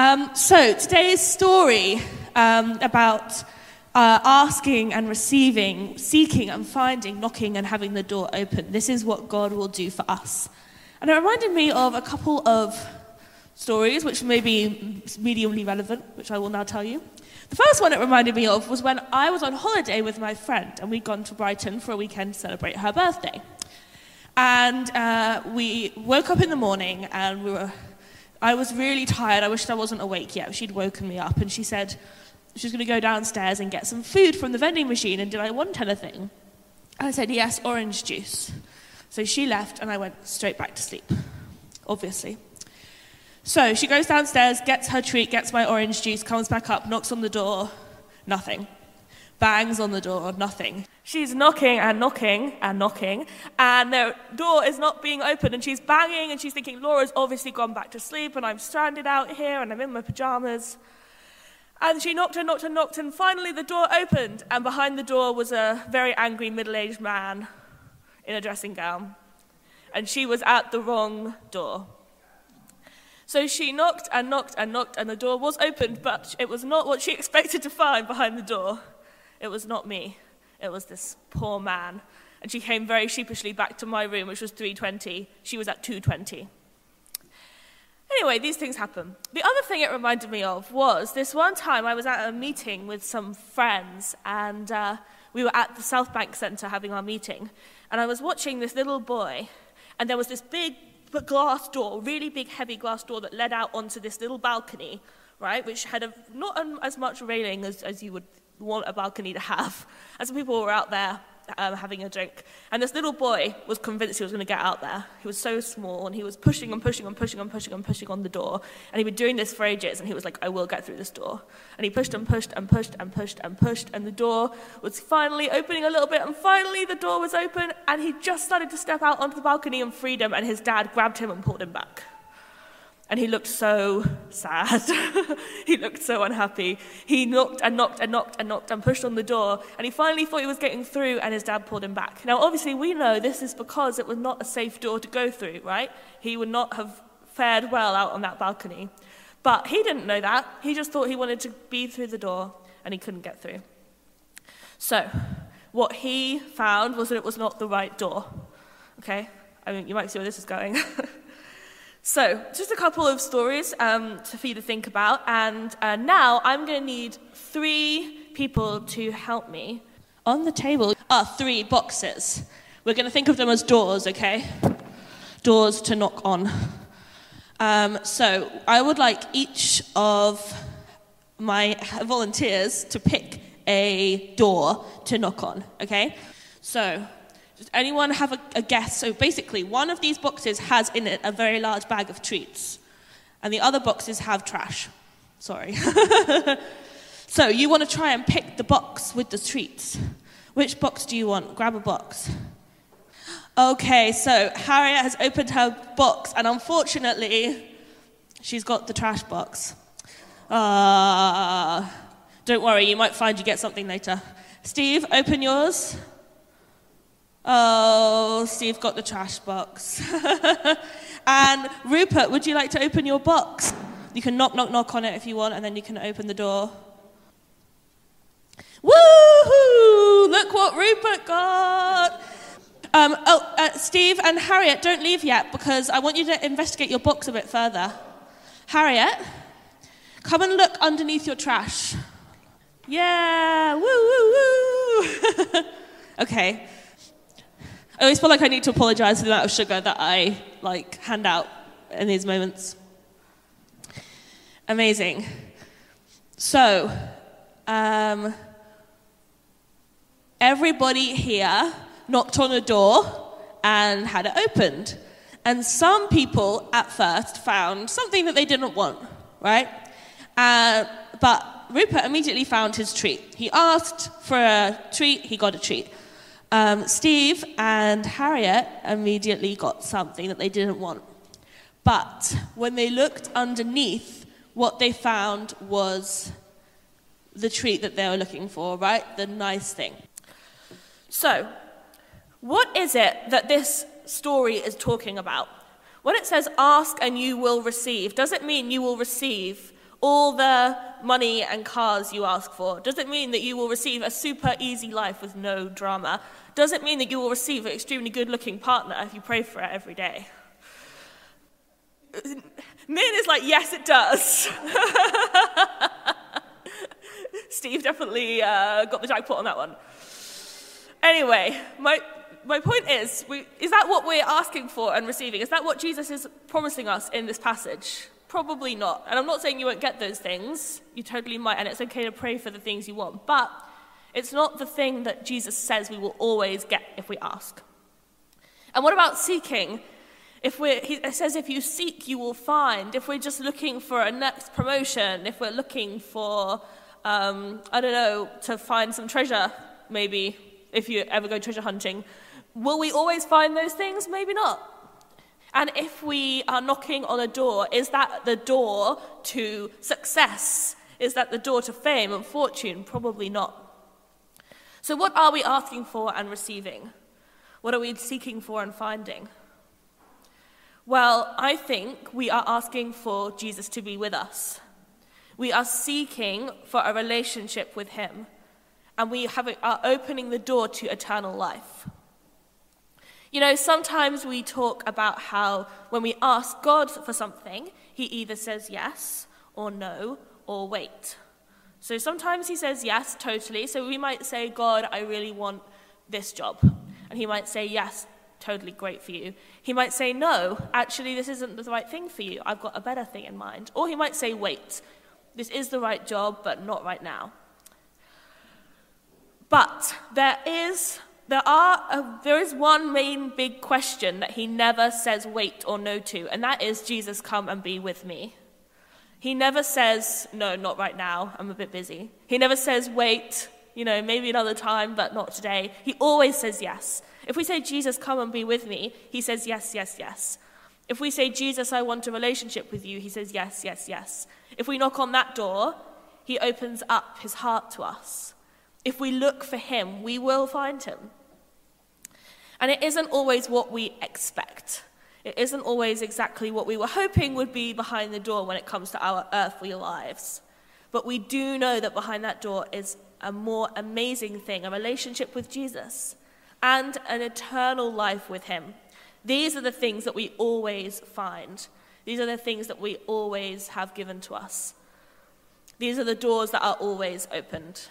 So today's story about asking and receiving, seeking and finding, knocking and having the door open. This is what God will do for us. And it reminded me of a couple of stories which may be mediumly relevant, which I will now tell you. The first one it reminded me of was when I was on holiday with my friend and we'd gone to Brighton for a weekend to celebrate her birthday. And we woke up in the morning and I was really tired. I wished I wasn't awake yet. She'd woken me up and she said she was going to go downstairs and get some food from the vending machine and did I want anything? And I said, yes, orange juice. So she left and I went straight back to sleep, obviously. So she goes downstairs, gets her treat, gets my orange juice, comes back up, knocks on the door, nothing. Bangs on the door, nothing. She's knocking and knocking and knocking, and the door is not being opened, and she's banging, and she's thinking, Laura's obviously gone back to sleep, and I'm stranded out here, and I'm in my pajamas. And she knocked and knocked and knocked, and finally the door opened, and behind the door was a very angry middle-aged man in a dressing gown, and she was at the wrong door. So she knocked and knocked and knocked, and the door was opened, but it was not what she expected to find behind the door. It was not me. It was this poor man. And she came very sheepishly back to my room, which was 3:20. She was at 2:20. Anyway, these things happen. The other thing it reminded me of was this one time I was at a meeting with some friends, and we were at the South Bank Centre having our meeting, and I was watching this little boy, and there was this big glass door, really big, heavy glass door that led out onto this little balcony, right, which had not as much railing as you would want a balcony to have. And some people were out there having a drink. And this little boy was convinced he was going to get out there. He was so small, and he was pushing and pushing and pushing and pushing and pushing on the door. And he'd been doing this for ages, and he was like, I will get through this door. And he pushed and pushed and pushed and pushed and pushed, and the door was finally opening a little bit, and finally the door was open, and he just started to step out onto the balcony in freedom, and his dad grabbed him and pulled him back. And he looked so sad. He looked so unhappy. He knocked and knocked and knocked and knocked and pushed on the door, and he finally thought he was getting through, and his dad pulled him back. Now, obviously, we know this is because it was not a safe door to go through, right? He would not have fared well out on that balcony. But he didn't know that. He just thought he wanted to be through the door, and he couldn't get through. So, what he found was that it was not the right door. Okay? I mean, you might see where this is going. So, just a couple of stories for you to think about, and now I'm going to need 3 people to help me. On the table are 3 boxes. We're going to think of them as doors, okay? Doors to knock on. So, I would like each of my volunteers to pick a door to knock on, okay? So, does anyone have a guess? So basically, one of these boxes has in it a very large bag of treats, and the other boxes have trash. Sorry. So you want to try and pick the box with the treats. Which box do you want? Grab a box. Okay, so Harriet has opened her box, and unfortunately, she's got the trash box. Don't worry, you might find you get something later. Steve, open yours. Oh, Steve got the trash box. And Rupert, would you like to open your box? You can knock, knock, knock on it if you want, and then you can open the door. Woohoo! Look what Rupert got! Steve and Harriet, don't leave yet, because I want you to investigate your box a bit further. Harriet, come and look underneath your trash. Yeah! Woo, woo, woo! Okay. I always feel like I need to apologize for the amount of sugar that I, hand out in these moments. Amazing. So, everybody here knocked on a door and had it opened. And some people, at first, found something that they didn't want, right? But Rupert immediately found his treat. He asked for a treat, he got a treat. Steve and Harriet immediately got something that they didn't want. But when they looked underneath, what they found was the treat that they were looking for, right? The nice thing. So, what is it that this story is talking about? When it says, ask and you will receive, does it mean you will receive all the money and cars you ask for? Does it mean that you will receive a super easy life with no drama? Does it mean that you will receive an extremely good-looking partner if you pray for it every day? Min is like, yes, it does. Steve definitely got the jackpot on that one. Anyway, my point is that what we're asking for and receiving? Is that what Jesus is promising us in this passage? Probably not. And I'm not saying you won't get those things. You totally might, and it's okay to pray for the things you want. But it's not the thing that Jesus says we will always get if we ask. And what about seeking? It says if you seek, you will find. If we're just looking for a next promotion, if we're looking for, to find some treasure, maybe, if you ever go treasure hunting, will we always find those things? Maybe not. And if we are knocking on a door, is that the door to success? Is that the door to fame and fortune? Probably not. So what are we asking for and receiving? What are we seeking for and finding? Well, I think we are asking for Jesus to be with us. We are seeking for a relationship with him. And we are opening the door to eternal life. You know, sometimes we talk about how when we ask God for something, he either says yes or no or wait. So sometimes he says yes, totally. So we might say, God, I really want this job. And he might say, yes, totally great for you. He might say, no, actually, this isn't the right thing for you. I've got a better thing in mind. Or he might say, wait, this is the right job, but not right now. But there is one main big question that he never says wait or no to, and that is, Jesus, come and be with me. He never says, no, not right now, I'm a bit busy. He never says, wait, maybe another time, but not today. He always says yes. If we say, Jesus, come and be with me, he says yes, yes, yes. If we say, Jesus, I want a relationship with you, he says yes, yes, yes. If we knock on that door, he opens up his heart to us. If we look for him, we will find him. And it isn't always what we expect. It isn't always exactly what we were hoping would be behind the door when it comes to our earthly lives. But we do know that behind that door is a more amazing thing, a relationship with Jesus and an eternal life with him. These are the things that we always find. These are the things that we always have given to us. These are the doors that are always opened.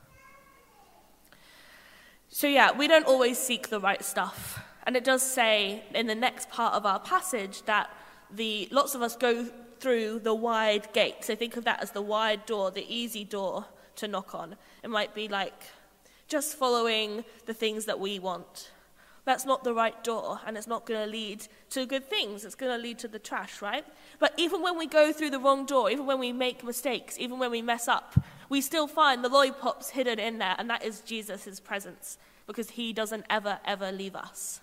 So we don't always seek the right stuff. And it does say in the next part of our passage that lots of us go through the wide gate. So think of that as the wide door, the easy door to knock on. It might be like just following the things that we want. That's not the right door, and it's not going to lead to good things. It's going to lead to the trash, right? But even when we go through the wrong door, even when we make mistakes, even when we mess up, we still find the lollipops hidden in there, and that is Jesus' presence, because he doesn't ever, ever leave us.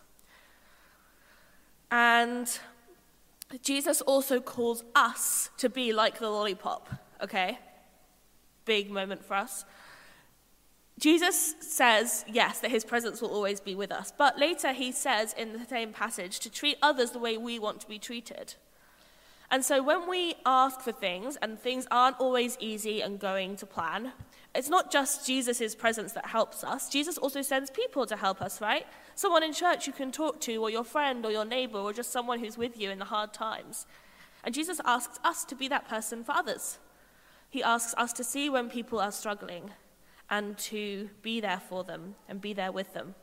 And Jesus also calls us to be like the lollipop, okay? Big moment for us. Jesus says, yes, that his presence will always be with us. But later he says in the same passage to treat others the way we want to be treated. And so when we ask for things and things aren't always easy and going to plan, it's not just Jesus' presence that helps us. Jesus also sends people to help us, right? Someone in church you can talk to, or your friend or your neighbor, or just someone who's with you in the hard times. And Jesus asks us to be that person for others. He asks us to see when people are struggling and to be there for them and be there with them.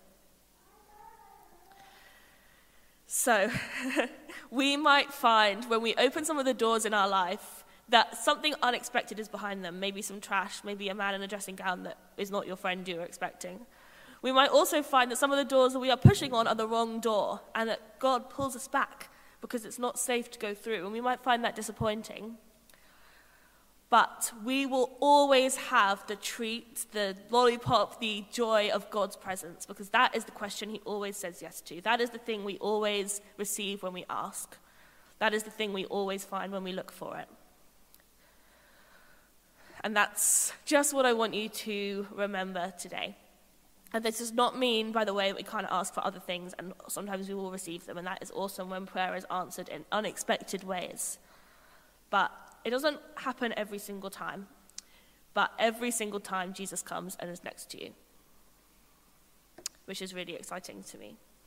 So we might find when we open some of the doors in our life that something unexpected is behind them, maybe some trash, maybe a man in a dressing gown that is not your friend you were expecting. We might also find that some of the doors that we are pushing on are the wrong door and that God pulls us back because it's not safe to go through, and we might find that disappointing. But we will always have the treat, the lollipop, the joy of God's presence, because that is the question he always says yes to. That is the thing we always receive when we ask. That is the thing we always find when we look for it. And that's just what I want you to remember today. And this does not mean, by the way, that we can't ask for other things, and sometimes we will receive them, and that is awesome when prayer is answered in unexpected ways. But it doesn't happen every single time. But every single time Jesus comes and is next to you, which is really exciting to me.